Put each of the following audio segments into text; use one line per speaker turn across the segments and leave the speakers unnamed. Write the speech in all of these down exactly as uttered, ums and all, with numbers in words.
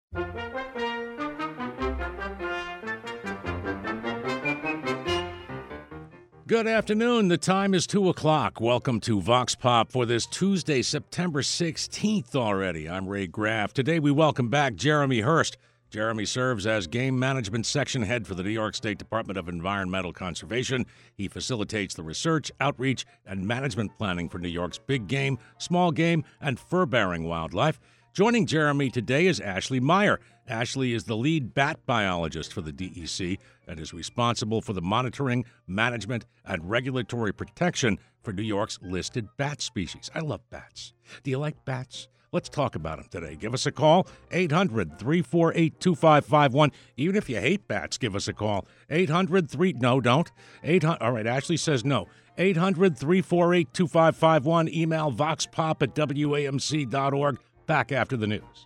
Good afternoon. The time is two o'clock. Welcome to Vox Pop for this Tuesday, September sixteenth already. I'm Ray Graff. Today we welcome back Jeremy Hurst. Jeremy serves as Game Management Section Head for the New York State Department of Environmental Conservation. He facilitates the research, outreach, and management planning for New York's big game, small game, and fur-bearing wildlife. Joining Jeremy today is Ashley Meyer. Ashley is the lead bat biologist for the D E C and is responsible for the monitoring, management, and regulatory protection for New York's listed bat species. I love bats. Do you like bats? Let's talk about them today. Give us a call, eight hundred, three four eight, two five five one. Even if you hate bats, give us a call, eight hundred, three... No, don't. eight hundred... All right, Ashley says no. eight hundred, three four eight, two five five one. Email voxpop at W A M C dot org. Back after the news.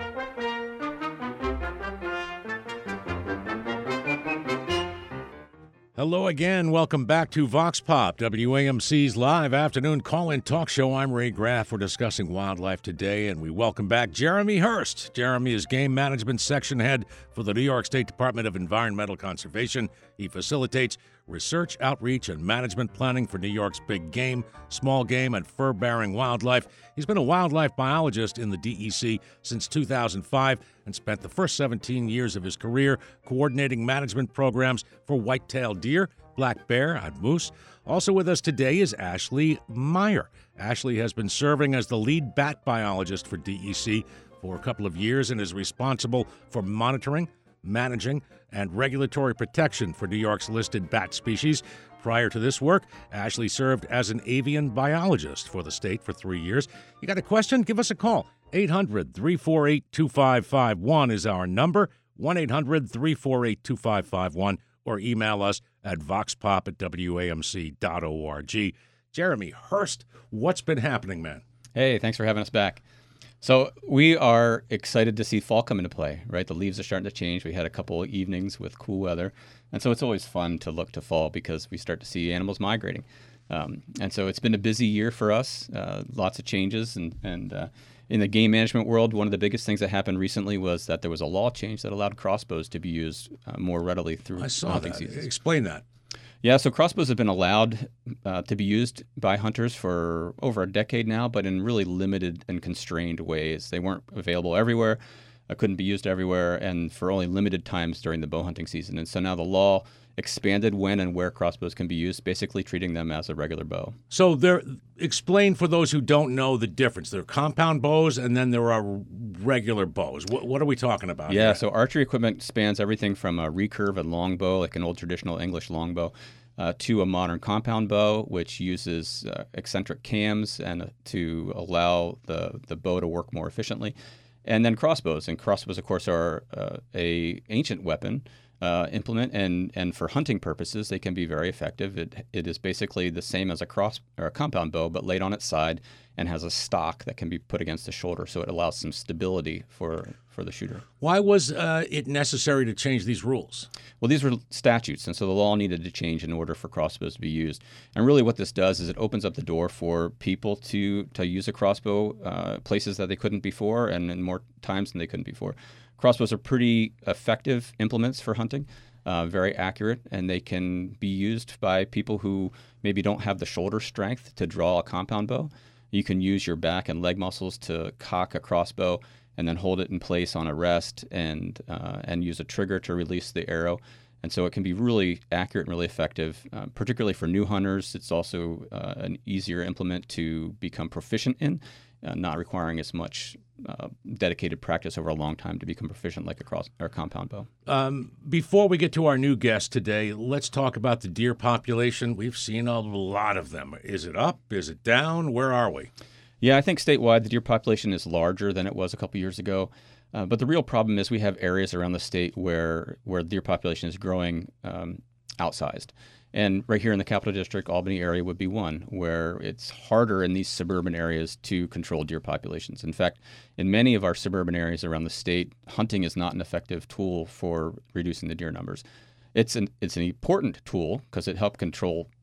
Hello again. Welcome back to Vox Pop, W A M C's live afternoon call-in talk show. I'm Ray Graff. We're discussing wildlife today, and we welcome back Jeremy Hurst. Jeremy is Game Management Section Head for the New York State Department of Environmental Conservation. He facilitates research, outreach, and management planning for New York's big game, small game, and fur-bearing wildlife. He's been a wildlife biologist in the D E C since two thousand five and spent the first seventeen years of his career coordinating management programs for white-tailed deer, black bear, and moose. Also with us today is Ashley Meyer. Ashley has been serving as the lead bat biologist for D E C for a couple of years and is responsible for monitoring, managing, and regulatory protection for New York's listed bat species. Prior to this work, Ashley served as an avian biologist for the state for three years. You got a question? Give us a call. eight hundred, three four eight, two five five one is our number, one eight hundred, three four eight, two five five one, or email us at voxpop at W A M C dot org. Jeremy Hurst, what's been happening, man?
Hey, thanks for having us back. So we are excited to see fall come into play, right? The leaves are starting to change. We had a couple of evenings with cool weather. And so it's always fun to look to fall because we start to see animals migrating. Um, and so it's been a busy year for us, uh, lots of changes. And, and uh, in the game management world, one of the biggest things that happened recently was that there was a law change that allowed crossbows to be used uh, more readily through
I saw
hunting
that.
seasons.
Explain that.
Yeah, so crossbows have been allowed uh, to be used by hunters for over a decade now, but in really limited and constrained ways. They weren't available everywhere, uh, couldn't be used everywhere, and for only limited times during the bow hunting season. And so now the law expanded when and where crossbows can be used, basically treating them as a regular bow.
So there, explain for those who don't know the difference. There are compound bows and then there are regular bows. What, what are we talking about
Yeah,
here?
So archery equipment spans everything from a recurve and longbow, like an old traditional English longbow, uh, to a modern compound bow, which uses uh, eccentric cams and uh, to allow the, the bow to work more efficiently. And then crossbows. And crossbows, of course, are uh, a ancient weapon. Uh, implement and and for hunting purposes they can be very effective. It it is basically the same as a cross or a compound bow, but laid on its side and has a stock that can be put against the shoulder, so it allows some stability for for the shooter.
Why was uh, it necessary to change these rules?
Well, these were statutes, and so the law needed to change in order for crossbows to be used. And really, what this does is it opens up the door for people to to use a crossbow uh, places that they couldn't before, and in more times than they couldn't before. Crossbows are pretty effective implements for hunting, uh, very accurate, and they can be used by people who maybe don't have the shoulder strength to draw a compound bow. You can use your back and leg muscles to cock a crossbow and then hold it in place on a rest and uh, and use a trigger to release the arrow. And so it can be really accurate and really effective, uh, particularly for new hunters. It's also uh, an easier implement to become proficient in, uh, not requiring as much Uh, dedicated practice over a long time to become proficient like a cross or a compound bow.
Um, before we get to our new guest today, let's talk about the deer population. We've seen a lot of them. Is it up? Is it down? Where are we?
Yeah, I think statewide the deer population is larger than it was a couple years ago. Uh, but the real problem is we have areas around the state where where the deer population is growing um, outsized. And right here in the Capital District, Albany area would be one where it's harder in these suburban areas to control deer populations. In fact, in many of our suburban areas around the state, hunting is not an effective tool for reducing the deer numbers. It's an it's an important tool because it helps control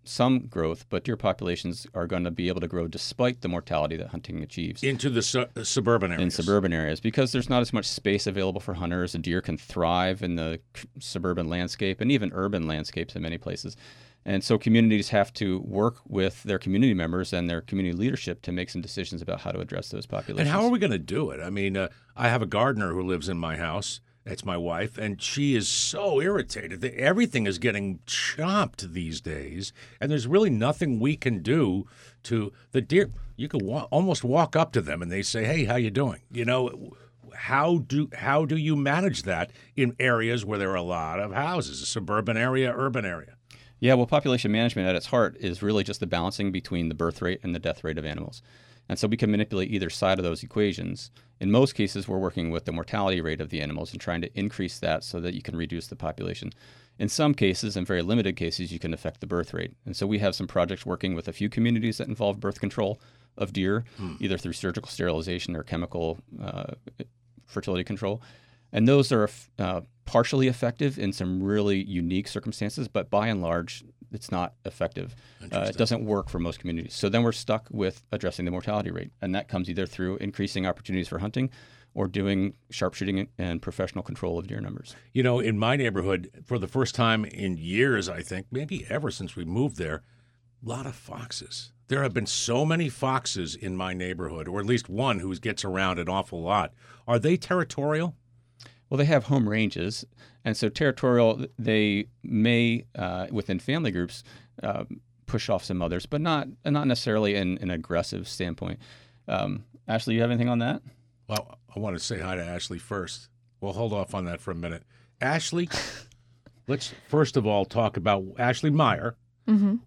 some growth, but deer populations are going to be able to grow despite the mortality that hunting achieves.
Into the su- suburban areas.
In suburban areas, because there's not as much space available for hunters. A deer can thrive in the suburban landscape and even urban landscapes in many places. And so communities have to work with their community members and their community leadership to make some decisions about how to address those populations.
And how are we going to do it? I mean, uh, I have a gardener who lives in my house. It's my wife, and she is so irritated that everything is getting chopped these days, and there's really nothing we can do to the deer. You could wa- almost walk up to them, and they say, "Hey, how you doing?" You know, how do how do you manage that in areas where there are a lot of houses, a suburban area, urban area?
Yeah, well, population management at its heart is really just the balancing between the birth rate and the death rate of animals. And so we can manipulate either side of those equations. In most cases, we're working with the mortality rate of the animals and trying to increase that so that you can reduce the population. In some cases, in very limited cases, you can affect the birth rate. And so we have some projects working with a few communities that involve birth control of deer, hmm. either through surgical sterilization or chemical uh, fertility control. And those are uh, partially effective in some really unique circumstances, but by and large, it's not effective. Uh, it doesn't work for most communities. So then we're stuck with addressing the mortality rate. And that comes either through increasing opportunities for hunting or doing sharpshooting and professional control of deer numbers.
You know, in my neighborhood, for the first time in years, I think, maybe ever since we moved there, a lot of foxes. There have been so many foxes in my neighborhood, or at least one who gets around an awful lot. Are they territorial?
Well, they have home ranges, and so territorial, they may, uh, within family groups, uh, push off some others, but not not necessarily in an aggressive standpoint. Um, Ashley, you have anything on that?
Well, I want to say hi to Ashley first. We'll hold off on that for a minute. Ashley, let's first of all talk about Ashley Meyer.
Mm-hmm.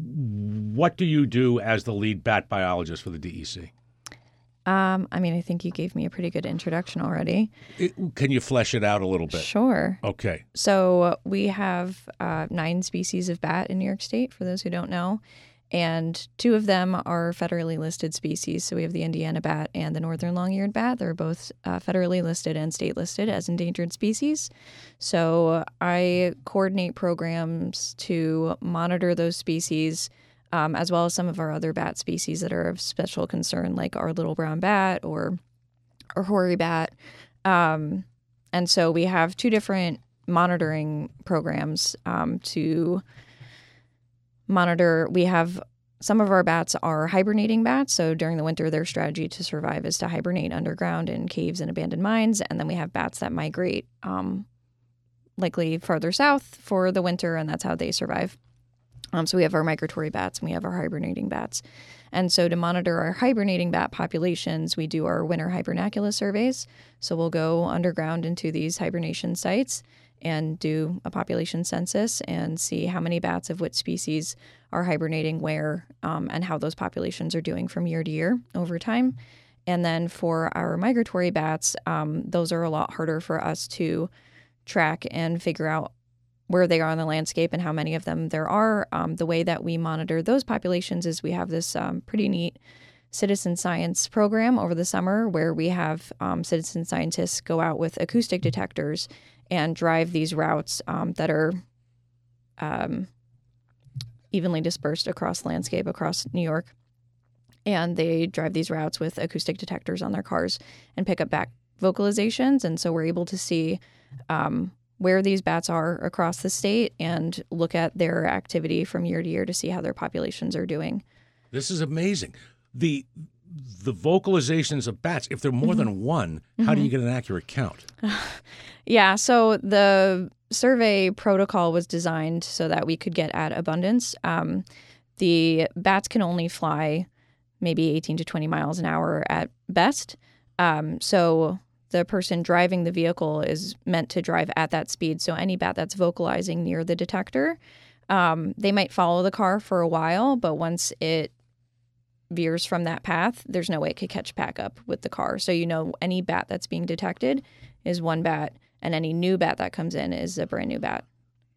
What do you do as the lead bat biologist for the D E C?
Um, I mean, I think you gave me a pretty good introduction already.
It, can you flesh it out a little bit?
Sure.
Okay.
So we have uh, nine species of bat in New York State, for those who don't know, and two of them are federally listed species. So we have the Indiana bat and the northern long-eared bat. They're both uh, federally listed and state listed as endangered species. So I coordinate programs to monitor those species, Um, as well as some of our other bat species that are of special concern, like our little brown bat or or hoary bat. Um, and so we have two different monitoring programs um, to monitor. We have some of our bats are hibernating bats. So during the winter, their strategy to survive is to hibernate underground in caves and abandoned mines. And then we have bats that migrate um, likely farther south for the winter, and that's how they survive. Um, so we have our migratory bats and we have our hibernating bats. And so to monitor our hibernating bat populations, we do our winter hibernacula surveys. So we'll go underground into these hibernation sites and do a population census and see how many bats of what species are hibernating where um, and how those populations are doing from year to year over time. And then for our migratory bats, um, those are a lot harder for us to track and figure out where they are on the landscape and how many of them there are. Um, the way that we monitor those populations is we have this um, pretty neat citizen science program over the summer where we have um, citizen scientists go out with acoustic detectors and drive these routes um, that are um, evenly dispersed across the landscape across New York. And they drive these routes with acoustic detectors on their cars and pick up back vocalizations. And so we're able to see um, where these bats are across the state and look at their activity from year to year to see how their populations are doing.
This is amazing. The the vocalizations of bats, if they're more mm-hmm. than one, how mm-hmm. do you get an accurate count?
Yeah, so the survey protocol was designed so that we could get at abundance. Um, the bats can only fly maybe eighteen to twenty miles an hour at best. Um, so the person driving the vehicle is meant to drive at that speed. So any bat that's vocalizing near the detector, um, they might follow the car for a while, but once it veers from that path, there's no way it could catch back up with the car. So you know any bat that's being detected is one bat, and any new bat that comes in is a brand new bat,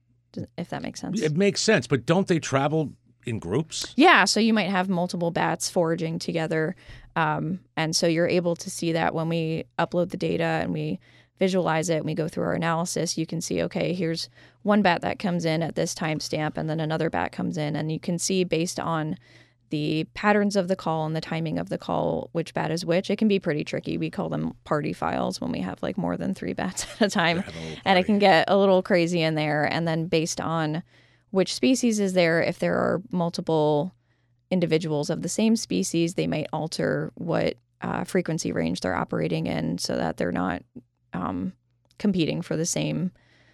if that makes sense.
It makes sense, but don't they travel in groups?
Yeah, so you might have multiple bats foraging together. Um, and so you're able to see that when we upload the data and we visualize it and we go through our analysis, you can see, okay, here's one bat that comes in at this timestamp and then another bat comes in. And you can see based on the patterns of the call and the timing of the call, which bat is which. It can be pretty tricky. We call them party files when we have like more than three bats at a time. And it can get a little crazy in there. And then based on which species is there, if there are multiple individuals of the same species, they might alter what uh, frequency range they're operating in so that they're not um, competing for the same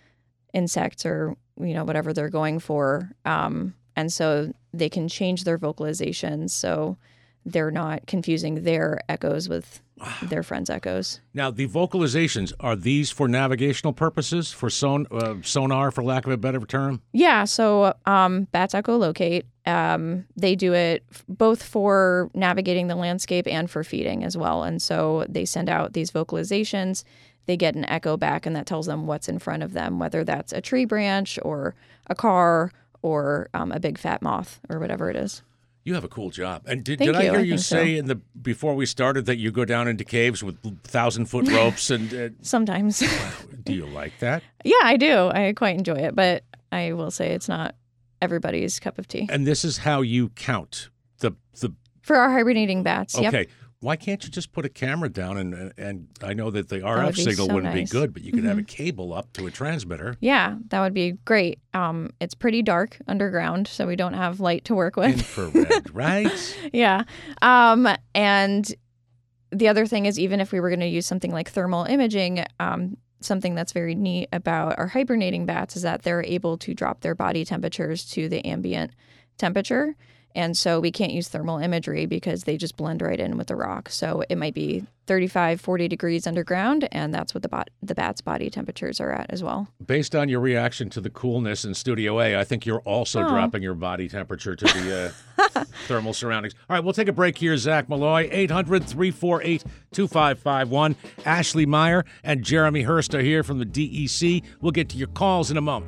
insects or, you know, whatever they're going for. Um, and so they can change their vocalizations so they're not confusing their echoes with wow. their friends' echoes.
Now, the vocalizations, are these for navigational purposes, for son- uh, sonar, for lack of a better term?
Yeah, so um, bats echolocate. Um, they do it f- both for navigating the landscape and for feeding as well. And so they send out these vocalizations. They get an echo back, and that tells them what's in front of them, whether that's a tree branch or a car or um, a big fat moth or whatever it is.
You have a cool job. And did,
Thank
did I
you.
hear
I
you
think
say
so.
in the before we started that you go down into caves with thousand-foot ropes? and uh,
Sometimes.
Wow. Do you like that?
Yeah, I do. I quite enjoy it, but I will say it's not everybody's cup of tea.
And this is how you count the the.
For our hibernating bats,
Okay.
yep.
Why can't you just put a camera down and and I know that the R
That
F
would be
signal
so
wouldn't
nice.
be good, but you could
Mm-hmm.
have a cable up to a transmitter.
Yeah, that would be great. Um, it's pretty dark underground, so we don't have light to work with.
Infrared, right?
Yeah. Um, and the other thing is, even if we were going to use something like thermal imaging, um, something that's very neat about our hibernating bats is that they're able to drop their body temperatures to the ambient temperature. And so we can't use thermal imagery because they just blend right in with the rock. So it might be thirty-five, forty degrees underground, and that's what the bot- the bat's body temperatures are at as well.
Based on your reaction to the coolness in Studio A, I think you're also
Oh.
dropping your body temperature to the uh, thermal surroundings. All right, we'll take a break here, Zach Malloy. eight hundred, three four eight, two five five one. Ashley Meyer and Jeremy Hurst are here from the D E C. We'll get to your calls in a moment.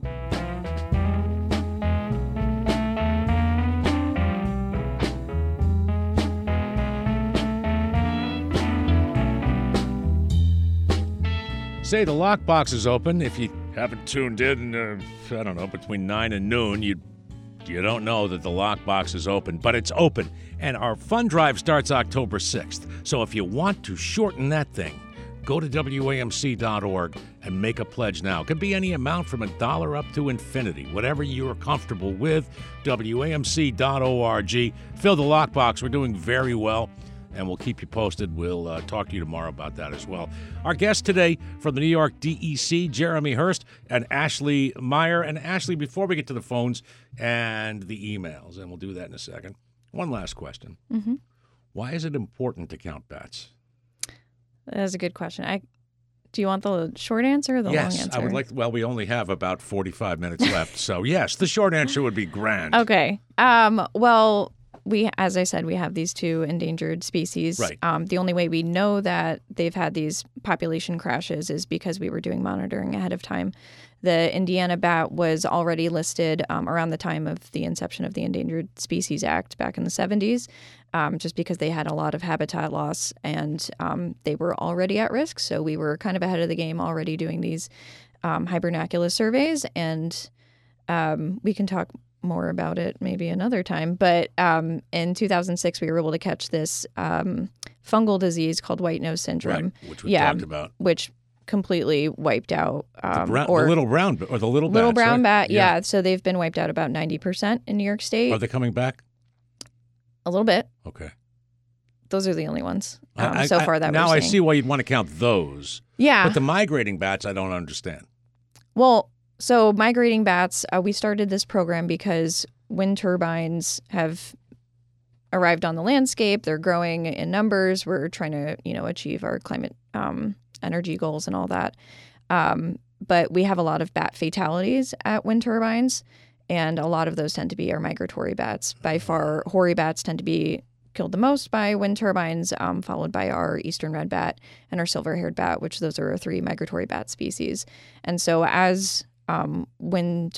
Say the lockbox is open. If you haven't tuned in, uh, I don't know, between nine and noon, you you don't know that the lockbox is open, but it's open. And our fund drive starts October sixth. So if you want to shorten that thing, go to W A M C dot org and make a pledge now. It could be any amount from a dollar up to infinity, whatever you're comfortable with. W A M C dot org. Fill the lockbox. We're doing very well, and we'll keep you posted. We'll uh, talk to you tomorrow about that as well. Our guest today from the New York D E C, Jeremy Hurst and Ashley Meyer. And Ashley, before we get to the phones and the emails, and we'll do that in a second, one last question.
Mm-hmm.
Why is it important to count bats?
That's a good question. I do you want the short answer or the
yes,
long answer?
I would like. Well, we only have about forty-five minutes left, so yes, the short answer would be grand.
Okay. Um, well, we, as I said, we have these two endangered species.
Right.
Um, the only way we know that they've had these population crashes is because we were doing monitoring ahead of time. The Indiana bat was already listed um, around the time of the inception of the Endangered Species Act back in the seventies, um, just because they had a lot of habitat loss and um, they were already at risk. So we were kind of ahead of the game already doing these um, hibernaculus surveys, and um, we can talk more about it maybe another time. But um, in two thousand six, we were able to catch this um, fungal disease called white nose syndrome.
Right, which we
yeah,
talked about.
Which completely wiped out um,
The, brown,
or
the little brown or the little
little
bats,
brown
right?
bat. Yeah. So they've been wiped out about ninety percent in New York State.
Are they coming back?
A little bit.
Okay.
Those are the only ones um,
I,
so
I,
far that
now
we're
I
seeing.
see why you'd want to count those.
Yeah.
But the migrating bats, I don't understand.
Well, so migrating bats, uh, we started this program because wind turbines have arrived on the landscape. They're growing in numbers. We're trying to, you know, achieve our climate um, energy goals and all that. Um, but we have a lot of bat fatalities at wind turbines, and a lot of those tend to be our migratory bats. By far, hoary bats tend to be killed the most by wind turbines, um, followed by our eastern red bat and our silver-haired bat, which those are our three migratory bat species. And so as um, wind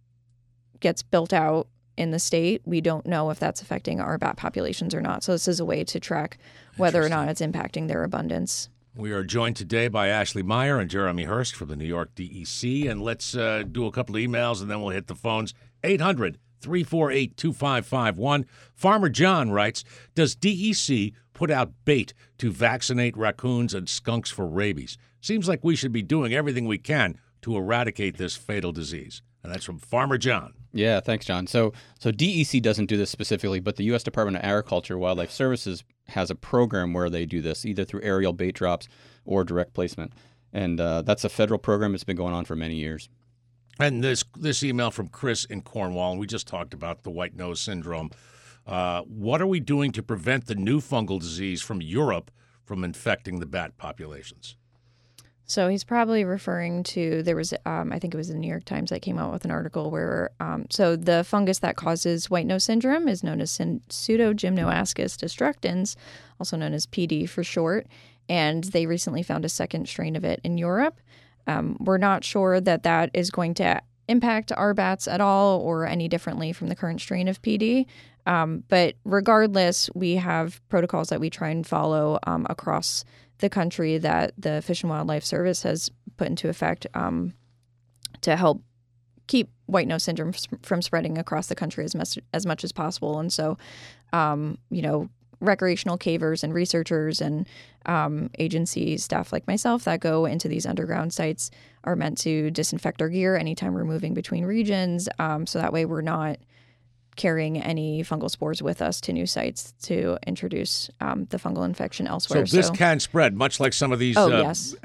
gets built out in the state, we don't know if that's affecting our bat populations or not. So this is a way to track whether or not it's impacting their abundance.
We are joined today by Ashley Meyer and Jeremy Hurst from the New York D E C. And let's uh, do a couple of emails, and then we'll hit the phones. eight hundred, three four eight, two five five one. Farmer John writes, does D E C put out bait to vaccinate raccoons and skunks for rabies? Seems like we should be doing everything we can to eradicate this fatal disease. And that's from Farmer John.
Yeah, thanks, John. So, so D E C doesn't do this specifically, but the U S Department of Agriculture and Wildlife Services has a program where they do this, either through aerial bait drops or direct placement. And uh, that's a federal program. It's been going on for many years.
And this this email from Chris in Cornwall, and we just talked about the white nose syndrome. Uh, what are we doing to prevent the new fungal disease from Europe from infecting the bat populations?
So he's probably referring to, there was, um, I think it was the New York Times that came out with an article where, um, so the fungus that causes white nose syndrome is known as Pseudogymnoascus destructans, also known as P D for short, and they recently found a second strain of it in Europe. Um, we're not sure that that is going to impact our bats at all or any differently from the current strain of P D. Um, but regardless, we have protocols that we try and follow um, across the country that the Fish and Wildlife Service has put into effect um, to help keep white nose syndrome from spreading across the country as much as much as possible. And so, um, you know, recreational cavers and researchers and um, agency staff like myself that go into these underground sites are meant to disinfect our gear anytime we're moving between regions. Um, so that way we're not carrying any fungal spores with us to new sites to introduce um, the fungal infection elsewhere.
So this so, can spread, much like some of these
oh,
uh,
yes.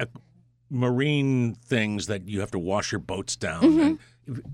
marine things that you have to wash your boats down.
Mm-hmm.
And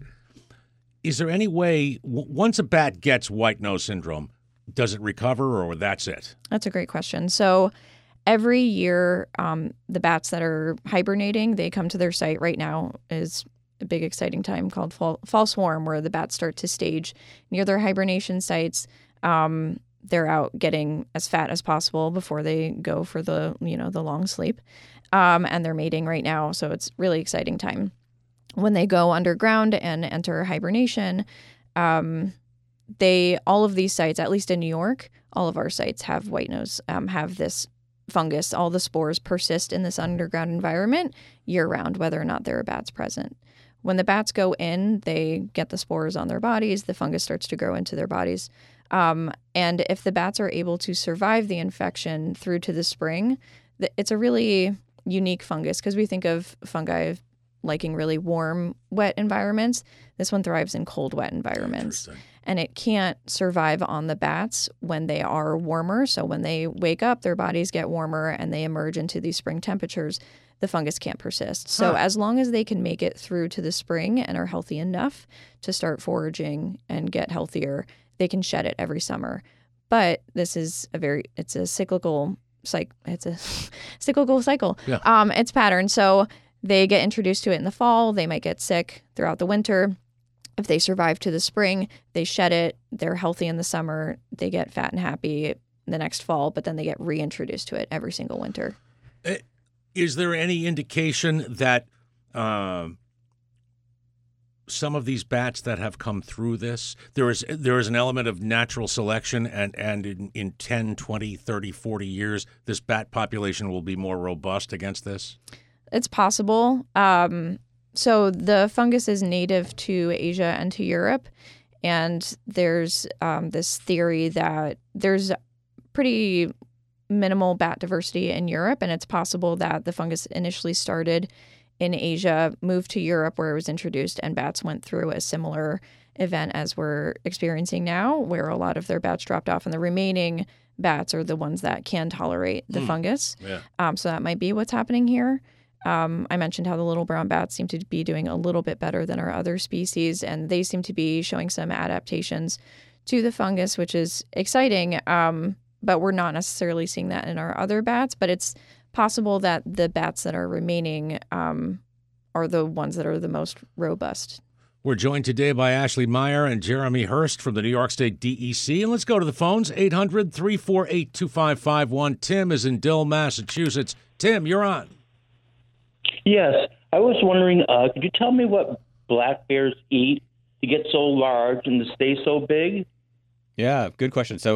is there any way, w- once a bat gets white nose syndrome, does it recover or that's it? That's
a great question. So every year, um, the bats that are hibernating, they come to their site. Right now is a big exciting time called fall, fall swarm, where the bats start to stage near their hibernation sites. Um, they're out getting as fat as possible before they go for the, you know, the long sleep. Um, and they're mating right now. So it's really exciting time. When they go underground and enter hibernation, um, they, all of these sites, at least in New York, all of our sites have white nose, um, have this fungus. All the spores persist in this underground environment year round, whether or not there are bats present. When the bats go in, they get the spores on their bodies. The fungus starts to grow into their bodies. Um, and if the bats are able to survive the infection through to the spring, it's a really unique fungus because we think of fungi liking really warm, wet environments. This one thrives in cold, wet environments. And it can't survive on the bats when they are warmer. So when they wake up, their bodies get warmer and they emerge into these spring temperatures. The fungus can't persist. So huh. as long as they can make it through to the spring and are healthy enough to start foraging and get healthier, they can shed it every summer. But this is a very, it's a cyclical cycle. It's a cyclical cycle.
Yeah.
Um, it's pattern. So they get introduced to it in the fall. They might get sick throughout the winter. If they survive to the spring, they shed it. They're healthy in the summer. They get fat and happy the next fall, but then they get reintroduced to it every single winter.
It- Is there any indication that uh, some of these bats that have come through this, there is there is an element of natural selection, and, and in, in ten, twenty, thirty, forty years, this bat population will be more robust against this?
It's possible. Um, so the fungus is native to Asia and to Europe, and there's um, this theory that there's pretty minimal bat diversity in Europe, and it's possible that the fungus initially started in Asia, moved to Europe where it was introduced, and bats went through a similar event as we're experiencing now, where a lot of their bats dropped off, and the remaining bats are the ones that can tolerate the mm. fungus.
Yeah.
Um, so that might be what's happening here. Um, I mentioned how the little brown bats seem to be doing a little bit better than our other species, and they seem to be showing some adaptations to the fungus, which is exciting. Um, but we're not necessarily seeing that in our other bats, but it's possible that the bats that are remaining um, are the ones that are the most robust.
We're joined today by Ashley Meyer and Jeremy Hurst from the New York State D E C. And let's go to the phones, eight hundred, three four eight, two five five one. Tim is in Dill, Massachusetts. Tim, you're on.
Yes. I was wondering, uh, could you tell me what black bears eat to get so large and to stay so big?
Yeah, good question. So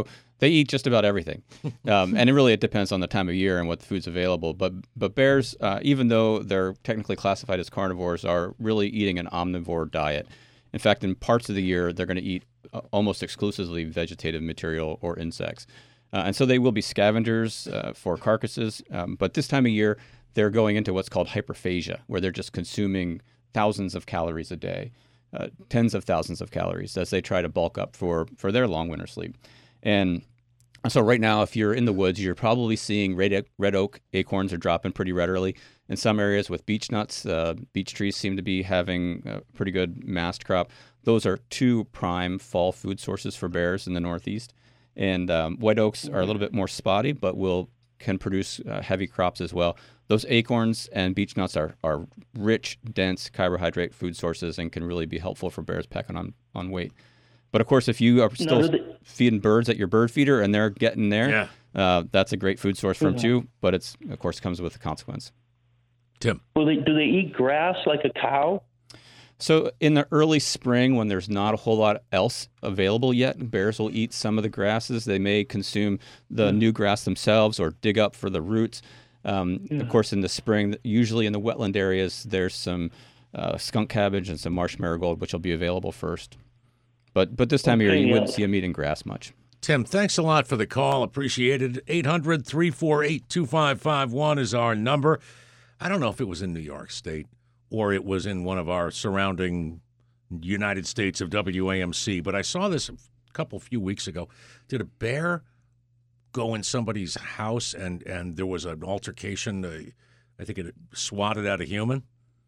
They eat just about everything, um, and it really it depends on the time of year and what the food's available. But but bears, uh, even though they're technically classified as carnivores, are really eating an omnivore diet. In fact, in parts of the year, they're going to eat uh, almost exclusively vegetative material or insects, uh, and so they will be scavengers uh, for carcasses. Um, but this time of year, they're going into what's called hyperphagia, where they're just consuming thousands of calories a day, uh, tens of thousands of calories as they try to bulk up for for their long winter sleep, and so right now, if you're in the woods, you're probably seeing red, red oak acorns are dropping pretty readily. In some areas with beech nuts, uh, beech trees seem to be having a pretty good mast crop. Those are two prime fall food sources for bears in the Northeast. And um, white oaks are a little bit more spotty, but will can produce uh, heavy crops as well. Those acorns and beech nuts are, are rich, dense carbohydrate food sources and can really be helpful for bears packing on, on weight. But of course, if you are still
they...
feeding birds at your bird feeder and they're getting there,
yeah.
uh, that's a great food source for them
yeah.
too. But it's, of course, comes with a consequence.
Tim.
Well, they, do they eat grass like a cow?
So in the early spring, when there's not a whole lot else available yet, bears will eat some of the grasses. They may consume the mm. new grass themselves or dig up for the roots. Um, yeah. Of course, in the spring, usually in the wetland areas, there's some uh, skunk cabbage and some marsh marigold, which will be available first. But but this time okay, of year, you yeah. wouldn't see them eating grass much.
Tim, thanks a lot for the call. Appreciate it. eight hundred, three four eight, two five five one is our number. I don't know if it was in New York State or it was in one of our surrounding United States of W A M C, but I saw this a couple few weeks ago. Did a bear go in somebody's house and, and there was an altercation? Uh, I think it swatted at a human.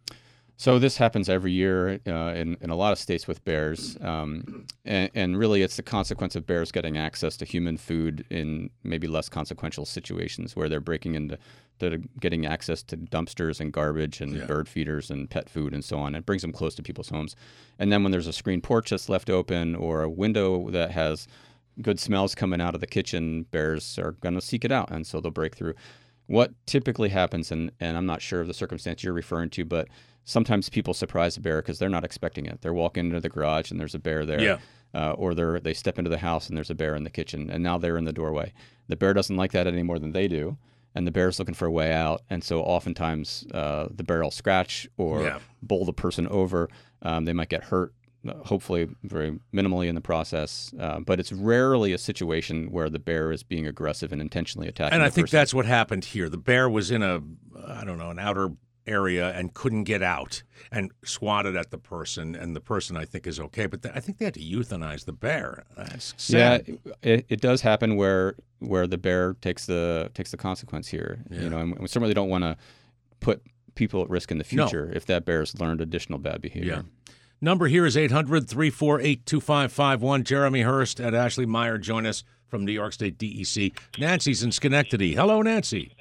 So this happens every year uh, in, in a lot of states with bears, um, and, and really it's the consequence of bears getting access to human food in maybe less consequential situations where they're breaking into to getting access to dumpsters and garbage and yeah. bird feeders and pet food and so on. It brings them close to people's homes. And then when there's a screen porch that's left open or a window that has good smells coming out of the kitchen, bears are going to seek it out, and so they'll break through. What typically happens, and, and I'm not sure of the circumstance you're referring to, but sometimes people surprise a bear because they're not expecting it. They're walking into the garage and there's a bear there.
Yeah.
Uh, or they they step into the house and there's a bear in the kitchen, and now they're in the doorway. The bear doesn't like that any more than they do, and the bear's looking for a way out. And so oftentimes uh, the bear will scratch or yeah. bowl the person over. Um, they might get hurt, hopefully very minimally in the process. Uh, but it's rarely a situation where the bear is being aggressive and intentionally attacking
And I
the
think
person.
that's what happened here. The bear was in a, I don't know, an outer area and couldn't get out and swatted at the person, and the person I think is okay, but th- I think they had to euthanize the bear. That's sad.
Yeah, it, it does happen where where the bear takes the takes the consequence here. Yeah. You know, and we certainly don't want to put people at risk in the future no. if that bear's learned additional bad behavior.
Yeah. Number here is eight hundred, three four eight, two five five one. Jeremy Hurst and Ashley Meyer join us from New York State D E C. Nancy's in Schenectady. Hello, Nancy.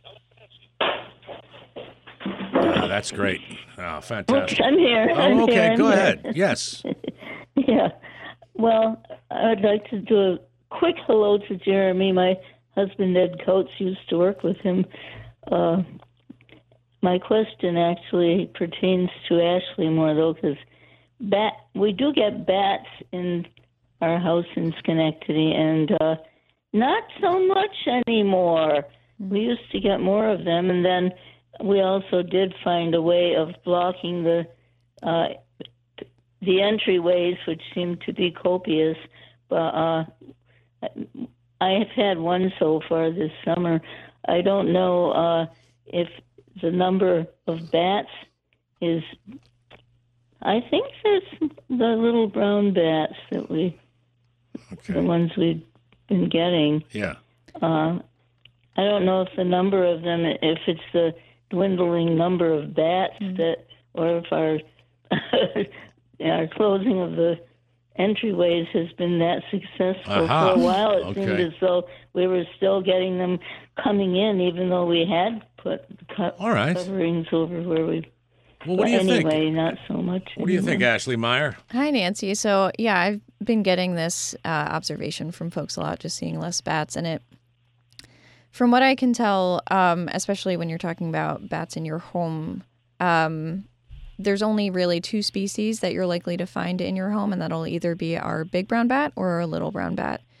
Oh, that's great. Oh, fantastic.
I'm here.
Oh,
I'm
okay.
Here. I'm
Go
here.
ahead. Yes.
Yeah. Well, I'd like to do a quick hello to Jeremy. My husband, Ed Coates, used to work with him. Uh, my question actually pertains to Ashley more, though, because bat, we do get bats in our house in Schenectady, and uh, not so much anymore. We used to get more of them, and then we also did find a way of blocking the uh, the entryways, which seem to be copious. But uh, I have had one so far this summer. I don't know uh, if the number of bats is. I think there's the little brown bats that we, okay. the ones we've been getting.
Yeah.
Uh, I don't know if the number of them, if it's the dwindling number of bats mm-hmm. that, or if our our closing of the entryways has been that successful.
Aha.
For a while, it
Okay.
seemed as though we were still getting them coming in, even though we had put co-
All right.
coverings over where we.
Well, what do you
anyway,
think?
Anyway, not so much.
What do you think, Ashley Meyer?
Hi, Nancy. So, yeah, I've been getting this uh, observation from folks a lot, just seeing less bats. And it, from what I can tell, um, especially when you're talking about bats in your home, um, there's only really two species that you're likely to find in your home, and that'll either be our big brown bat or our little brown bat.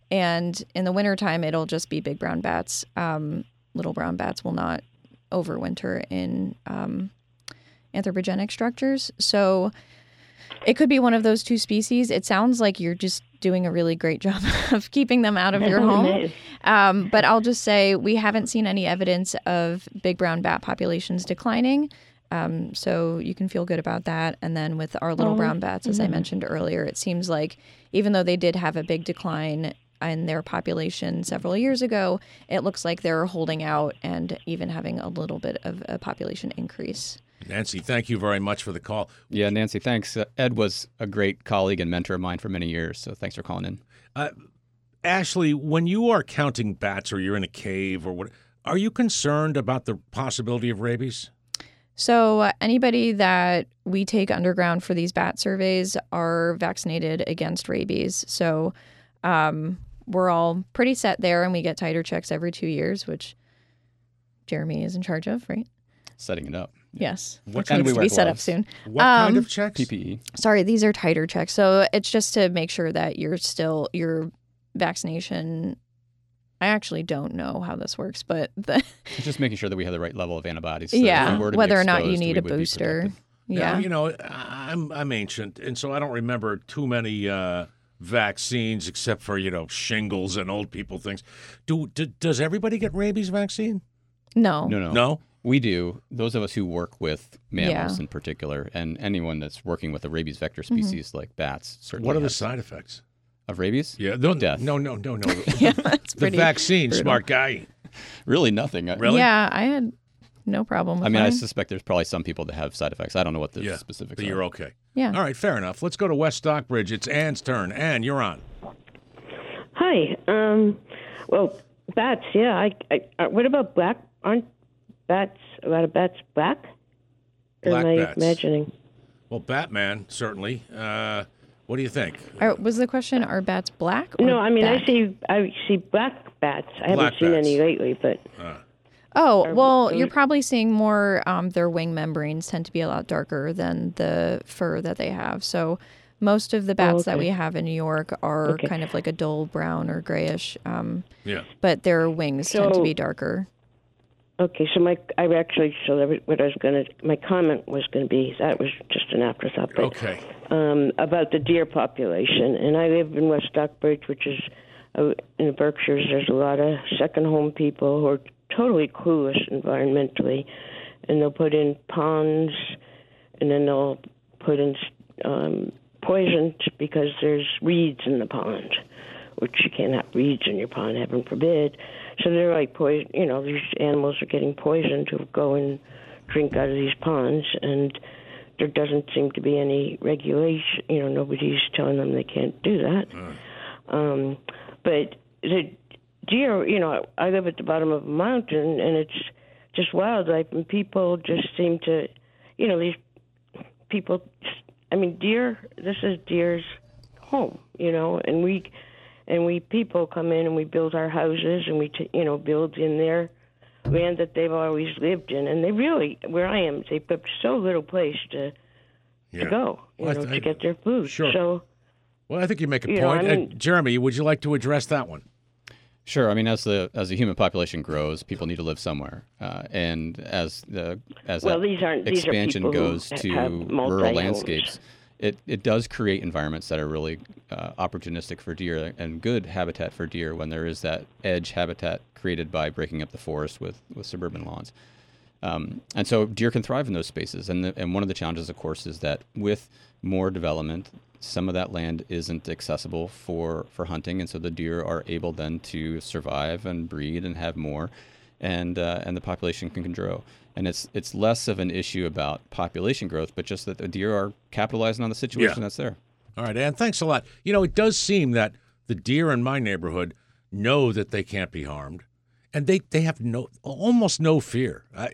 And in the wintertime, it'll just be big brown bats. Um, little brown bats will not overwinter in um, anthropogenic structures. So it could be one of those two species. It sounds like you're just doing a really great job of keeping them out of your home. Um, but I'll just say we haven't seen any evidence of big brown bat populations declining. Um, so you can feel good about that. And then with our little brown bats, as I mentioned earlier, it seems like even though they did have a big decline in their population several years ago, it looks like they're holding out and even having a little bit of a population increase.
Nancy, thank you very much for the call.
Yeah, Nancy, thanks. Uh, Ed was a great colleague and mentor of mine for many years, so thanks for calling in.
Uh, Ashley, when you are counting bats or you're in a cave or what, are you concerned about the possibility of rabies?
So uh, anybody that we take underground for these bat surveys are vaccinated against rabies. So um, we're all pretty set there, and we get titer checks every two years, which Jeremy is in charge of, right?
Setting it up.
Yes.
What
Which
kind
needs
of-
to
we
be
wear
set up
gloves.
soon.
What kind
Um,
of checks?
P P E.
Sorry, these are titer checks. So it's just to make sure that you're still, your vaccination, I actually don't know how this works, but the,
It's just making sure that we have the right level of antibodies. So that if
yeah,
we were to be
whether or not you
exposed,
need
we
a
would be
booster.
protected.
Yeah.
Now, you know, I'm I'm ancient, and so I don't remember too many uh, vaccines except for, you know, shingles and old people things. Do, do does everybody get rabies vaccine?
No.
No, no.
No?
We do. Those of us who work with mammals
Yeah.
in particular, and anyone that's working with a rabies vector species like bats, certainly
What are the
has-
side effects?
of rabies?
Yeah, no,
Death.
no, no, no, no.
Yeah, that's
The
pretty.
vaccine,
brutal.
smart guy.
Really nothing. I-
Really?
Yeah, I had no problem with
I mean, I
mine.
suspect there's probably some people that have side effects. I don't know what the
Yeah,
specifics
but
are.
you're okay.
Yeah.
All right, fair enough. Let's go to West Stockbridge. It's Ann's turn. Ann, you're on.
Hi. Um, well, bats. Yeah. I, I. uh, What about black? Aren't bats? A lot of bats black? Or
Black
am I
bats.
imagining?
Well, Batman, certainly. Uh, what do you think?
Are, was the question, are bats black? Or
No, I mean
back?
I see. I see black bats. I
Black
haven't seen
bats.
any lately, but
Oh,
Are-
well,
are
you're
we-
probably seeing more, um, their wing membranes tend to be a lot darker than the fur that they have. So most of the bats that
okay.
we have in New York are
Okay.
kind of like a dull brown or grayish, um,
Yeah.
but their wings tend to
So-
be darker.
okay. So my, I actually. So that was what I was gonna. My comment was gonna be. That was just an afterthought. But,
Okay.
um, about the deer population. And I live in West Stockbridge, which is uh, in the Berkshires. There's a lot of second home people who are totally clueless environmentally, and they'll put in ponds, and then they'll put in um, poison because there's reeds in the pond, which you can't have reeds in your pond, heaven forbid. So they're like poison. You know, these animals are getting poisoned to go and drink out of these ponds, and there doesn't seem to be any regulation. You know, nobody's telling them they can't do that. Um, but the deer, you know, I live at the bottom of a mountain, and it's just wildlife, and people just seem to, you know, these people. I mean, deer. This is deer's home, you know, and we, and we people come in and we build our houses, and we, t- you know, build in their land that they've always lived in, and they really, where I am, they've got so little place to
Yeah.
to go, you
Well, I
know,
th-
to get their food.
Sure.
So,
Well, I think you make a
You know,
point.
I
Uh,
mean-
Jeremy, would you like to address that one?
Sure. I mean, as the as the human population grows, people need to live somewhere, uh, and as the as
Well,
that
these aren't- these are
expansion
people who
goes
ha-
to
have
rural
multi-homes.
landscapes, it it does create environments that are really uh, opportunistic for deer and good habitat for deer when there is that edge habitat created by breaking up the forest with with suburban lawns. Um, and so deer can thrive in those spaces. And, the, and one of the challenges, of course, is that with more development, some of that land isn't accessible for, for hunting. And so the deer are able then to survive and breed and have more, and uh, and the population can grow. And it's it's less of an issue about population growth, but just that the deer are capitalizing on the situation
Yeah.
that's there.
All right, Ann, thanks a lot. You know, it does seem that the deer in my neighborhood know that they can't be harmed, and they, they have no almost no fear. I,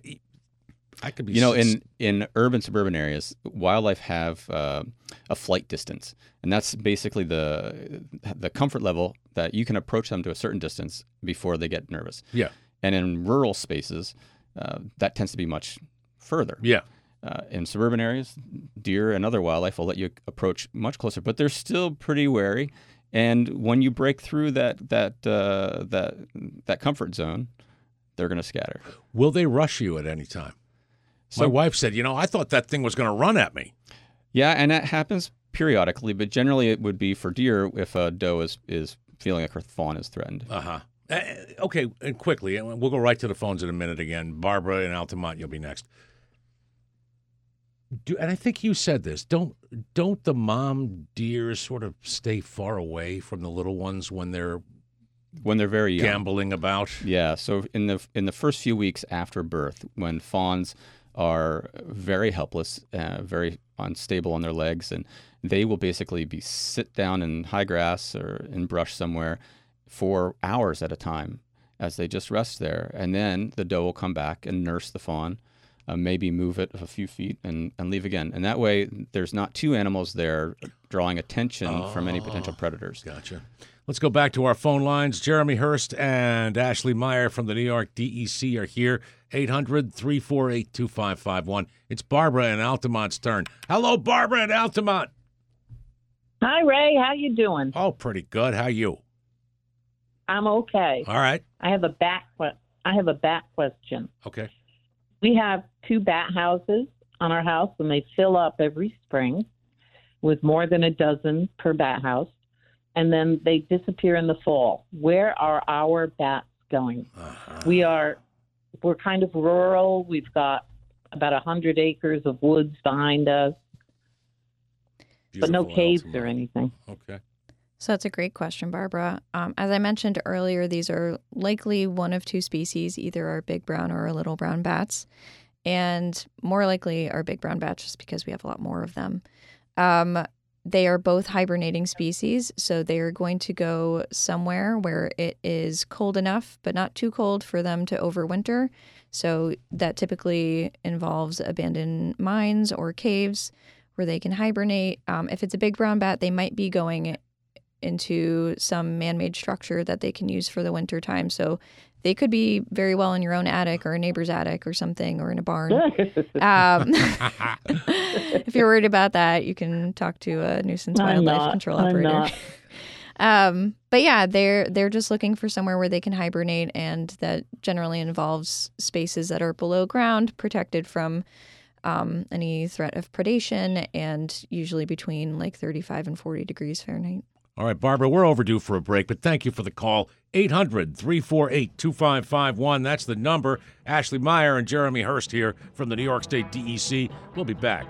I could be,
You know,
s-
in, in urban suburban areas, wildlife have uh, a flight distance, and that's basically the the comfort level that you can approach them to a certain distance before they get nervous.
yeah,
And in rural spaces, uh, that tends to be much further.
yeah,
Uh, in suburban areas, deer and other wildlife will let you approach much closer, but they're still pretty wary, And when you break through that that uh, that that comfort zone, they're going to scatter.
Will they rush you at any time?
So,
My wife said, you know, I thought that thing was going to run at me.
Yeah, and that happens periodically, but generally it would be for deer if a doe is, is feeling like her fawn is threatened.
Uh-huh. Uh, okay, and quickly, and we'll go right to the phones in a minute again. Barbara in Altamont, you'll be next. Do, and I think you said this. Don't don't the mom deers sort of stay far away from the little ones when they're
when they're very young.
Gambling about?
Yeah, so in the in the first few weeks after birth, when fawns are very helpless, uh, very unstable on their legs, and they will basically be sit down in high grass or in brush somewhere for hours at a time as they just rest there. And then the doe will come back and nurse the fawn, uh, maybe move it a few feet and, and leave again. And that way there's not two animals there drawing attention oh, from any potential predators.
Gotcha. Let's go back to our phone lines. Jeremy Hurst and Ashley Meyer from the New York D E C are here. eight hundred, three four eight, two five five one. It's Barbara in Altamont's turn. Hello, Barbara in Altamont.
Hi, Ray. How you doing?
Oh, pretty good. How you?
I'm okay.
All right.
I have a bat. que- I have a bat question.
Okay.
We have two bat houses on our house, and they fill up every spring with more than a dozen per bat house, and then they disappear in the fall. Where are our bats going? Uh-huh. We are. We're kind of rural. We've got about a hundred acres of woods behind us,
Beautiful
but no caves
Altamont.
or anything.
Okay.
So that's a great question, Barbara. Um, as I mentioned earlier, these are likely one of two species, either our big brown or our little brown bats, and more likely our big brown bats just because we have a lot more of them. Um, they are both hibernating species, so they are going to go somewhere where it is cold enough, but not too cold for them to overwinter. So that typically involves abandoned mines or caves where they can hibernate. Um, if it's a big brown bat, they might be going into some man-made structure that they can use for the winter time. So they could be very well in your own attic or a neighbor's attic or something, or in a barn. um, if you're worried about that, you can talk to a nuisance
I'm
wildlife
not.
control
I'm
operator.
not.
um, but yeah, they're they're just looking for somewhere where they can hibernate, and that generally involves spaces that are below ground, protected from um, any threat of predation, and usually between like thirty-five and forty degrees Fahrenheit.
All right, Barbara, we're overdue for a break, but thank you for the call. eight hundred, three four eight, two five five one. That's the number. Ashley Meyer and Jeremy Hurst here from the New York State D E C. We'll be back.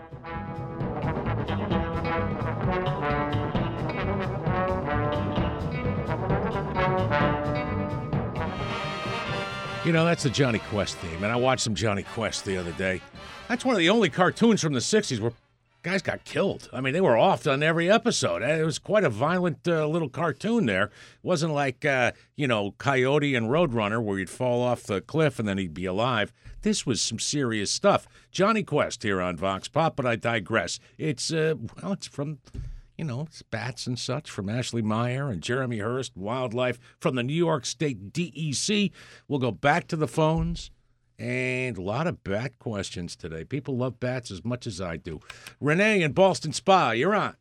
You know, that's the Johnny Quest theme, and I watched some Johnny Quest the other day. That's one of the only cartoons from the sixties where guys got killed. I mean, they were off on every episode. It was quite a violent uh, little cartoon there. It wasn't like, uh, you know, Coyote and Roadrunner where you'd fall off the cliff and then he'd be alive. This was some serious stuff. Johnny Quest here on Vox Pop, but I digress. It's, uh, well, it's from, you know, it's bats and such from Ashley Meyer and Jeremy Hurst, wildlife from the New York State D E C. We'll go back to the phones. And a lot of bat questions today. People love bats as much as I do. Renee in Ballston Spa, you're on.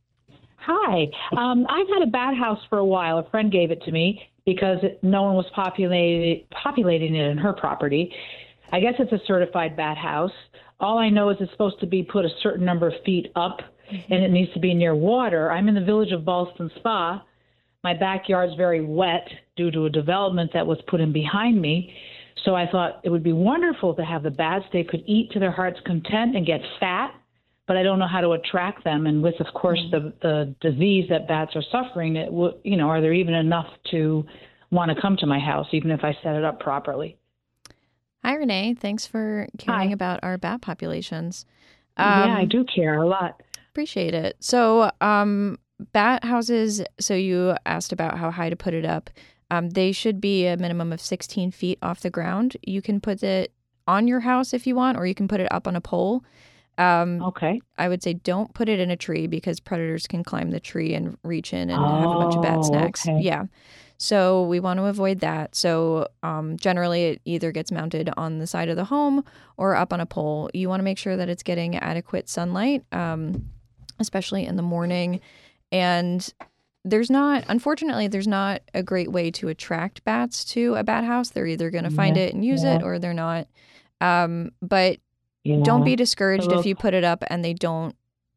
Hi. Um, I've had a bat house for a while. A friend gave it to me because it, no one was populated, populating it in her property. I guess it's a certified bat house. All I know is it's supposed to be put a certain number of feet up, mm-hmm. and it needs to be near water. I'm in the village of Ballston Spa. My backyard's very wet due to a development that was put in behind me. So I thought it would be wonderful to have the bats. They could eat to their heart's content and get fat, but I don't know how to attract them. And with, of course, the the disease that bats are suffering, it w- you know, are there even enough to want to come to my house, even if I set it up properly?
Hi, Renee. Thanks for caring
Hi.
about our bat populations.
Um, yeah, I
Um,
do care a lot.
Appreciate it. So, um, bat houses, so you asked about how high to put it up. Um, they should be a minimum of sixteen feet off the ground. You can put it on your house if you want, or you can put it up on a pole. Um,
okay.
I would say don't put it in a tree because predators can climb the tree and reach in and oh, have a bunch of bat snacks.
Okay.
Yeah. So we want to avoid that. So um, generally it either gets mounted on the side of the home or up on a pole. You want to make sure that it's getting adequate sunlight, um, especially in the morning. And there's not, unfortunately, there's not a great way to attract bats to a bat house. They're either going to find
Yeah,
it and use
yeah.
it, or they're not. Um, but
Yeah.
don't be discouraged
So
if you put it up and they don't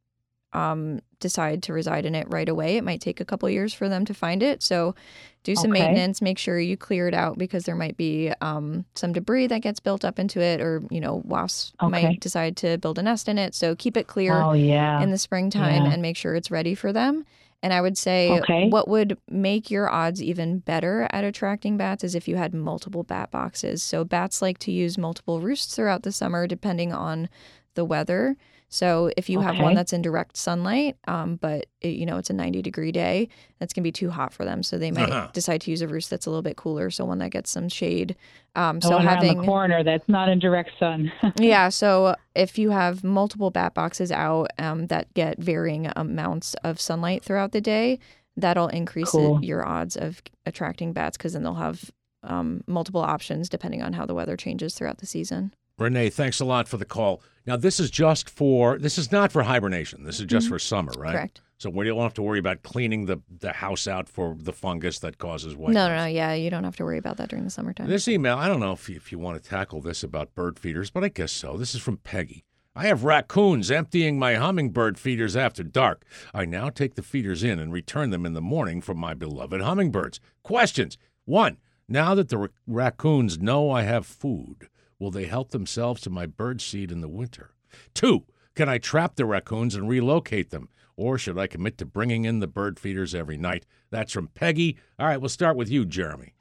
um, decide to reside in it right away. It might take a couple years for them to find it. So do some
Okay.
maintenance. Make sure you clear it out, because there might be um, some debris that gets built up into it, or, you know, wasps
Okay.
might decide to build a nest in it. So keep it clear
Oh, yeah.
in the springtime
Yeah.
and make sure it's ready for them. And I would say
Okay.
what would make your odds even better at attracting bats is if you had multiple bat boxes. So bats like to use multiple roosts throughout the summer depending on the weather. So if you have one
Okay.
that's in direct sunlight, um, but it, you know it's a ninety degree day, that's gonna be too hot for them. So they might
Uh-huh.
decide to use a roost that's a little bit cooler, so one that gets some shade. Um,
The
so
one around
having
the corner that's not in direct sun.
yeah, so if you have multiple bat boxes out um, that get varying amounts of sunlight throughout the day, that'll increase
Cool.
it, your odds of attracting bats, because then they'll have um, multiple options depending on how the weather changes throughout the season.
Renee, thanks a lot for the call. Now, this is just for, this is not for hibernation. This is just
Mhm.
for summer, right?
Correct.
So we don't have to worry about cleaning the, the house out for the fungus that causes white
No, no,
moths.
no. Yeah, you don't have to worry about that during the summertime.
This email, I don't know if you, if you want to tackle this about bird feeders, but I guess so. This is from Peggy. I have raccoons emptying my hummingbird feeders after dark. I now take the feeders in and return them in the morning for my beloved hummingbirds. Questions. One, now that the ra- raccoons know I have food, will they help themselves to my bird seed in the winter? Two, can I trap the raccoons and relocate them? Or should I commit to bringing in the bird feeders every night? That's from Peggy. All right, we'll start with you, Jeremy.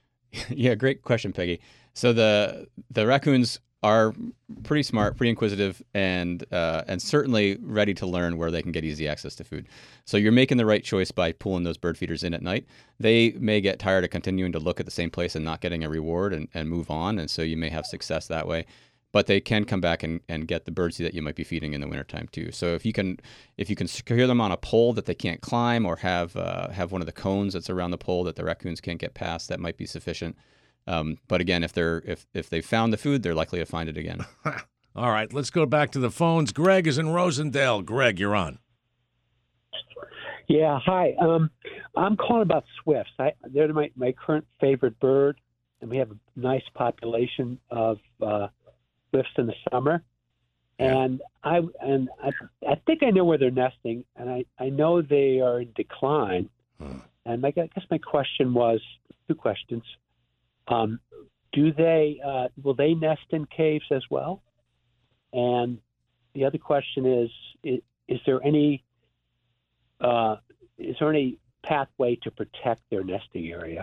Yeah, great question, Peggy. So the the raccoons are pretty smart, pretty inquisitive, and uh, and certainly ready to learn where they can get easy access to food. So you're making the right choice by pulling those bird feeders in at night. They may get tired of continuing to look at the same place and not getting a reward and, and move on, and so you may have success that way. But they can come back and, and get the birdseed that you might be feeding in the wintertime too. So if you can if you can secure them on a pole that they can't climb, or have uh, have one of the cones that's around the pole that the raccoons can't get past, that might be sufficient. Um, but again, if they're if if they found the food, they're likely to find it again.
All right, let's go back to the phones. Greg is in Rosendale. Greg, you're on.
Yeah, hi. Um, I'm calling about swifts. I, they're my, my current favorite bird, and we have a nice population of uh, swifts in the summer. And I and I, I think I know where they're nesting, and I, I know they are in decline.
Hmm.
And my, I guess my question was two questions. Um, do they uh, will they nest in caves as well? And the other question is: Is, is there any uh, is there any pathway to protect their nesting area?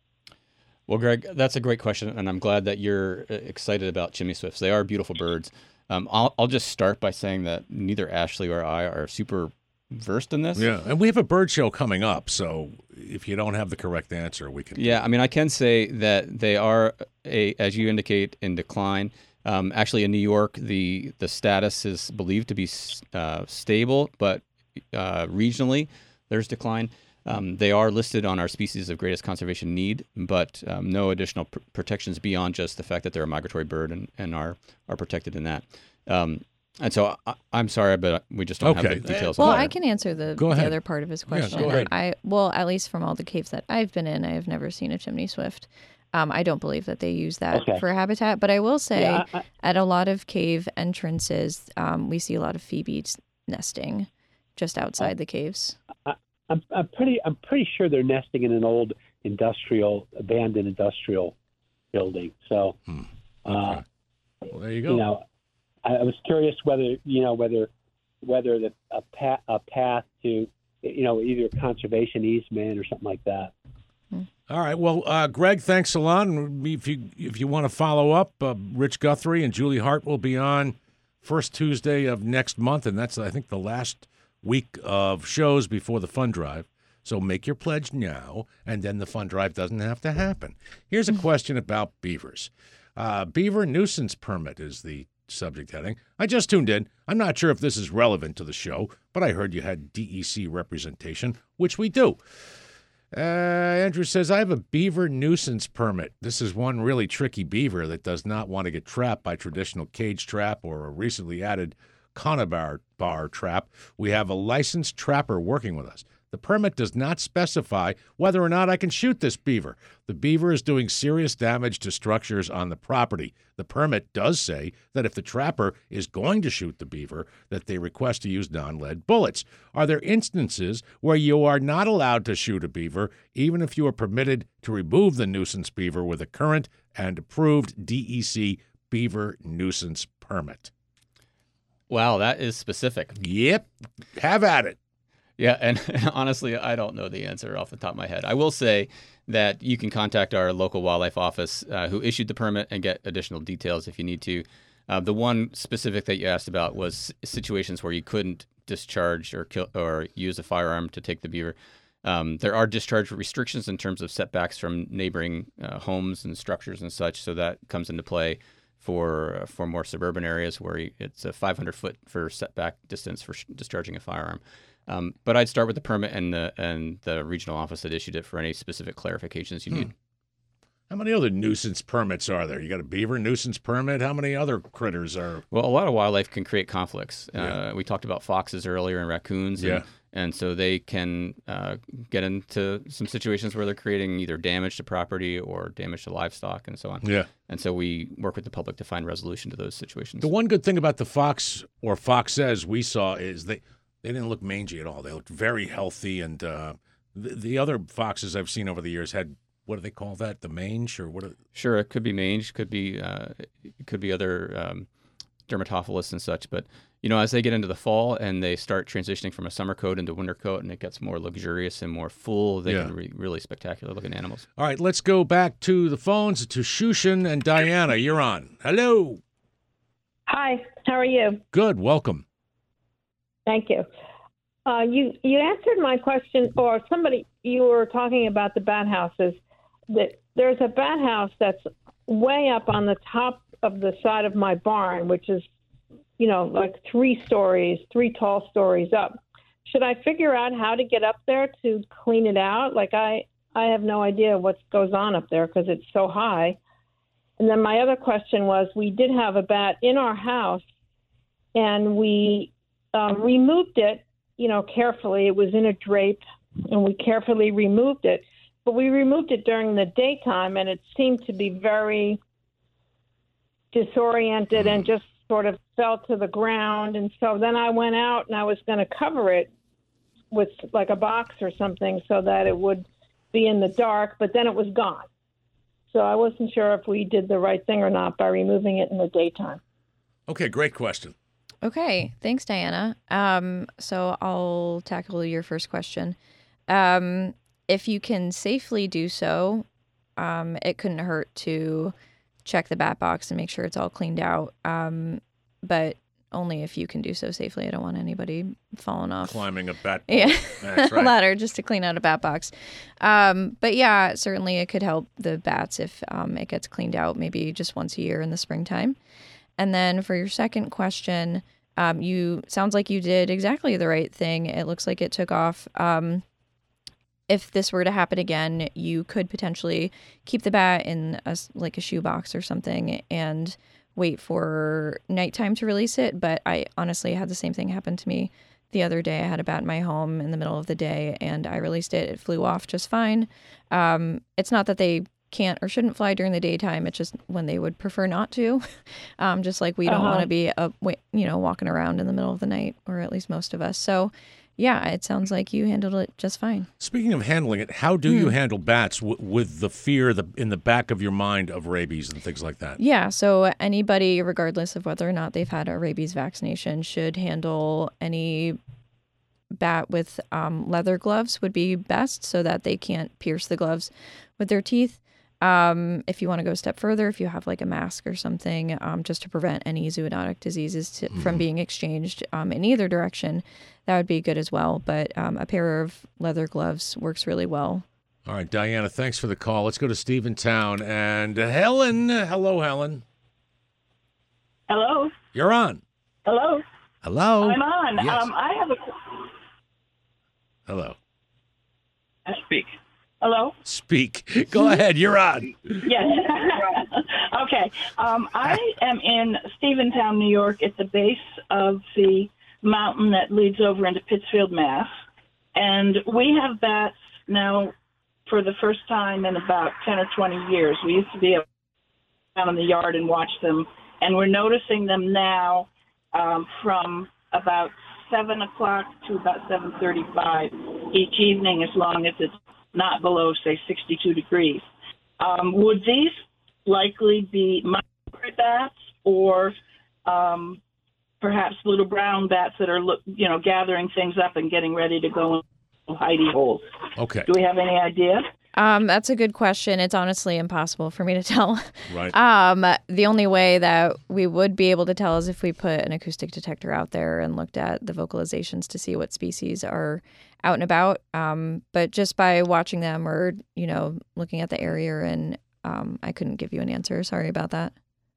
Well, Greg, that's a great question, and I'm glad that you're uh, excited about chimney swifts. They are beautiful birds. Um, I'll, I'll just start by saying that neither Ashley or I are super versed in this.
Yeah, and we have a bird show coming up, so if you don't have the correct answer, we can.
Yeah, I mean, I can say that they are, a, as you indicate, in decline. Um, actually, in New York, the the status is believed to be uh, stable, but uh, regionally, there's decline. Um, they are listed on our species of greatest conservation need, but um, no additional pr- protections beyond just the fact that they're a migratory bird and, and are are protected in that. Um, and so I, I'm sorry, but we just don't
Okay.
have the details.
Well,
on that.
I can answer the,
Go
the
ahead.
other part of his
Yeah, go
question.
ahead.
I well, at least from all the caves that I've been in, I have never seen a chimney swift. Um, I don't believe that they use that
Okay.
for habitat, but I will say
Yeah, I- I-
at a lot of cave entrances, um, we see a lot of phoebes nesting just outside the caves.
I'm, I'm pretty I'm pretty sure they're nesting in an old industrial abandoned industrial building. So,
Hmm.
uh,
Well, there you go.
you know, I, I was curious whether you know whether whether the a path a path to you know either a conservation easement or something like that.
All right. Well, uh, Greg, thanks a lot. And if you if you want to follow up, uh, Rich Guthrie and Julie Hart will be on first Tuesday of next month, and that's I think the last week of shows before the fund drive. So make your pledge now, and then the fund drive doesn't have to happen. Here's a question about beavers. Uh, beaver nuisance permit is the subject heading. I just tuned in. I'm not sure if this is relevant to the show, but I heard you had D E C representation, which we do. Uh, Andrew says, I have a beaver nuisance permit. This is one really tricky beaver that does not want to get trapped by traditional cage trap or a recently added conibar bar trap. We have a licensed trapper working with us. The permit does not specify whether or not I can shoot this beaver. The beaver is doing serious damage to structures on the property. The permit does say that if the trapper is going to shoot the beaver, that they request to use non-lead bullets. Are there instances where you are not allowed to shoot a beaver, even if you are permitted to remove the nuisance beaver with a current and approved D E C beaver nuisance permit?
Wow, that is specific.
Yep. Have at it.
Yeah, and, and honestly, I don't know the answer off the top of my head. I will say that you can contact our local wildlife office uh, who issued the permit and get additional details if you need to. Uh, the one specific that you asked about was situations where you couldn't discharge or kill or use a firearm to take the beaver. Um, there are discharge restrictions in terms of setbacks from neighboring uh, homes and structures and such, so that comes into play for uh, for more suburban areas where you, it's a five hundred foot for setback distance for sh- discharging a firearm. Um, but I'd start with the permit and the and the regional office that issued it for any specific clarifications you
Hmm.
need.
How many other nuisance permits are there? You got a beaver nuisance permit? How many other critters are?
Well, a lot of wildlife can create conflicts.
Yeah.
Uh, we talked about foxes earlier and raccoons. And,
Yeah.
and so they can uh, get into some situations where they're creating either damage to property or damage to livestock and so on.
Yeah.
And so we work with the public to find resolution to those situations.
The one good thing about the fox or foxes we saw is they, they didn't look mangy at all. They looked very healthy. And uh, the, the other foxes I've seen over the years had, what do they call that? The mange or what? Are,
Sure, it could be mange, could be uh, it could be other um, dermatophilus and such. But you know, as they get into the fall and they start transitioning from a summer coat into winter coat, and it gets more luxurious and more full, they
Yeah.
can be really spectacular looking animals.
All right, let's go back to the phones to Shushan and Diana. You're on. Hello.
Hi, how are you?
Good. Welcome.
Thank you. Uh, you you answered my question, or somebody, you were talking about the bat houses. That there's a bat house that's way up on the top of the side of my barn, which is, you know, like three stories, three tall stories up. Should I figure out how to get up there to clean it out? Like I, I have no idea what goes on up there because it's so high. And then my other question was, we did have a bat in our house, and we um, removed it, you know, carefully. It was in a drape, and we carefully removed it. But we removed it during the daytime, and it seemed to be very disoriented and just sort of fell to the ground. And so then I went out and I was going to cover it with like a box or something so that it would be in the dark, but then it was gone. So I wasn't sure if we did the right thing or not by removing it in the daytime.
Okay, great question.
Okay, thanks, Diana. Um, so I'll tackle your first question. Um, if you can safely do so, um, it couldn't hurt to check the bat box and make sure it's all cleaned out. Um, but only if you can do so safely. I don't want anybody falling off.
Climbing a bat
Yeah.
That's right.
ladder just to clean out a bat box. Um, but yeah, certainly it could help the bats if um, it gets cleaned out maybe just once a year in the springtime. And then for your second question, um, you sounds like you did exactly the right thing. It looks like it took off. Um, if this were to happen again, you could potentially keep the bat in a, like a shoebox or something and wait for nighttime to release it. But I honestly had the same thing happen to me the other day. I had a bat in my home in the middle of the day and I released it. It flew off just fine. Um, it's not that they can't or shouldn't fly during the daytime. It's just when they would prefer not to. um, just like we don't
Uh-huh.
want to be, uh, you know, walking around in the middle of the night, or at least most of us. So yeah, it sounds like you handled it just fine.
Speaking of handling it, how do
Hmm.
you handle bats w- with the fear the, in the back of your mind of rabies and things like that?
Yeah, so anybody, regardless of whether or not they've had a rabies vaccination, should handle any bat with um, leather gloves would be best so that they can't pierce the gloves with their teeth. Um, if you want to go a step further, if you have like a mask or something, um, just to prevent any zoonotic diseases to, mm. from being exchanged um, in either direction, that would be good as well. But um, a pair of leather gloves works really well.
All right, Diana, thanks for the call. Let's go to Steventown. And uh, Helen. Hello, Helen.
Hello.
You're on.
Hello.
Hello.
I'm on.
Yes.
Um, I have a.
Hello.
I speak. Hello.
Speak. Go ahead. You're on.
Yes. Okay. Um, I am in Steventown, New York, at the base of the mountain that leads over into Pittsfield, Mass. And we have bats now for the first time in about ten or twenty years. We used to be able to go down in the yard and watch them, and we're noticing them now um, from about seven o'clock to about seven thirty-five each evening, as long as it's not below, say, sixty-two degrees. Um, would these likely be migratory bats or um, perhaps little brown bats that are, look, you know, gathering things up and getting ready to go in hidey holes?
Okay.
Do we have any idea?
Um, that's a good question. It's honestly impossible for me to tell.
Right.
Um, the only way that we would be able to tell is if we put an acoustic detector out there and looked at the vocalizations to see what species are out and about. Um, but just by watching them or, you know, looking at the area, and um, I couldn't give you an answer. Sorry about that.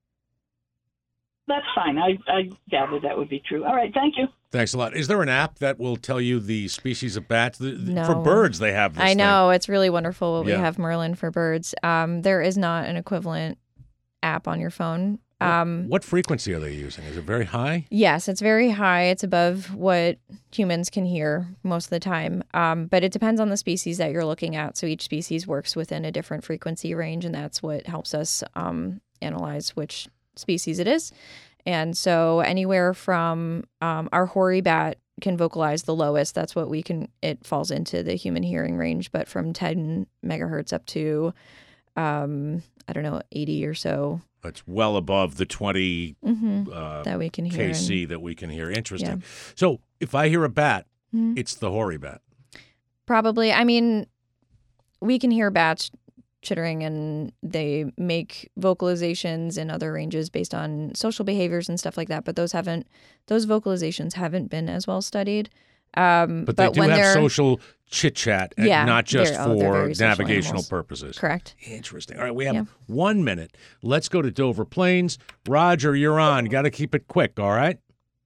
That's fine. I, I gathered that would be true. All right. Thank you.
Thanks a lot. Is there an app that will tell you the species of bats? The- the-
No.
For birds, they have this
I
thing.
know. It's really wonderful. We
Yeah.
have Merlin for birds. Um, there is not an equivalent app on your phone. Um,
What frequency are they using? Is it very high?
Yes, it's very high. It's above what humans can hear most of the time. Um, but it depends on the species that you're looking at. So each species works within a different frequency range, and that's what helps us um, analyze which species it is. And so anywhere from um, our hoary bat can vocalize the lowest. That's what we can, it falls into the human hearing range, but from ten megahertz up to, um, I don't know, eighty or so.
It's well above the twenty
Mhm.
uh,
That we can hear
K C
and-
that we can hear. Interesting.
Yeah.
So if I hear a bat,
Mhm.
it's the hoary bat.
Probably. I mean, we can hear bats chittering, and they make vocalizations in other ranges based on social behaviors and stuff like that. But those haven't, those vocalizations haven't been as well studied. Um,
But, they do
when
have
they're
social chit chat,
Yeah,
not just
they're- oh, they're
for
very social
navigational
animals.
purposes.
Correct.
Interesting. All right, we have
Yeah.
one minute. Let's go to Dover Plains. Roger, you're on. Got to keep it quick. All right.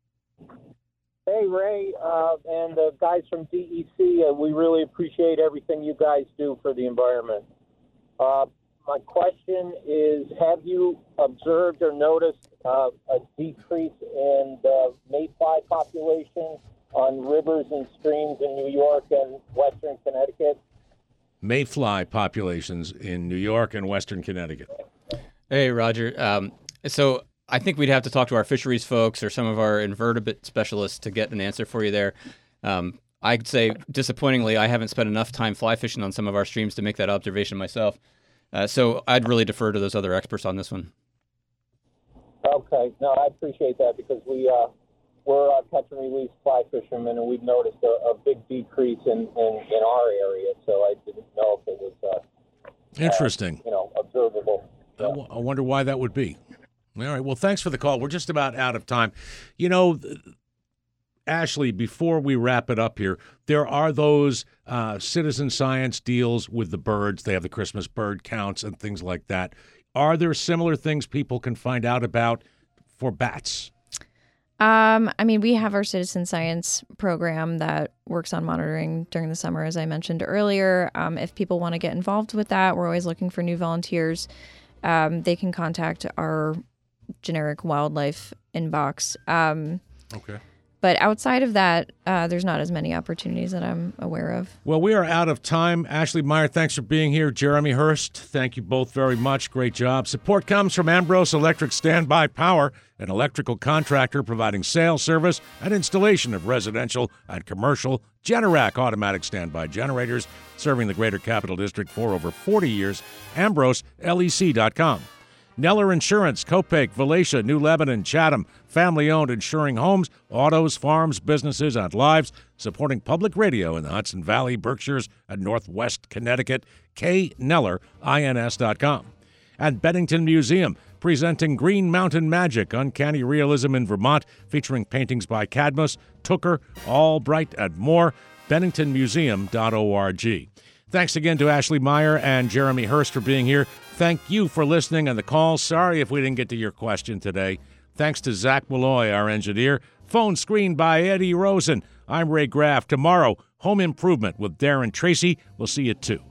Hey, Ray, uh, and the guys from D E C, uh, we really appreciate everything you guys do for the environment. Uh, my question is, have you observed or noticed uh, a decrease in the mayfly population on rivers and streams in New York and western Connecticut?
Mayfly populations in New York and Western Connecticut.
Hey, Roger. Um, so I think we'd have to talk to our fisheries folks or some of our invertebrate specialists to get an answer for you there. Um, I'd say, disappointingly, I haven't spent enough time fly fishing on some of our streams to make that observation myself. Uh, so I'd really defer to those other experts on this one.
Okay, no, I appreciate that because we, uh, we're uh, catch and release fly fishermen, and we've noticed a, a big decrease in, in, in our area, so I didn't know if it was uh,
Interesting.
Uh, you know, observable.
I, w- I wonder why that would be. All right. Well, thanks for the call. We're just about out of time. You know, th- Ashley, before we wrap it up here, there are those uh, citizen science deals with the birds. They have the Christmas bird counts and things like that. Are there similar things people can find out about for bats?
Um, I mean, we have our citizen science program that works on monitoring during the summer, as I mentioned earlier. Um, if people want to get involved with that, we're always looking for new volunteers. Um, they can contact our generic wildlife inbox. Um,
Okay.
But outside of that, uh, there's not as many opportunities that I'm aware of.
Well, we are out of time. Ashley Meyer, thanks for being here. Jeremy Hurst, thank you both very much. Great job. Support comes from Ambrose Electric Standby Power, an electrical contractor providing sales, service, and installation of residential and commercial Generac automatic standby generators, serving the greater Capital District for over forty years. Ambrose L E C dot com. Neller Insurance, Copake, Valatia, New Lebanon, Chatham, family-owned, insuring homes, autos, farms, businesses, and lives, supporting public radio in the Hudson Valley, Berkshires, and Northwest Connecticut, K Neller Ins dot com. And Bennington Museum, presenting Green Mountain Magic, Uncanny Realism in Vermont, featuring paintings by Cadmus, Tooker, Albright, and more, bennington museum dot org. Thanks again to Ashley Meyer and Jeremy Hurst for being here. Thank you for listening and the call. Sorry if we didn't get to your question today. Thanks to Zach Malloy, our engineer. Phone screened by Eddie Rosen. I'm Ray Graff. Tomorrow, Home Improvement with Darren Tracy. We'll see you at two.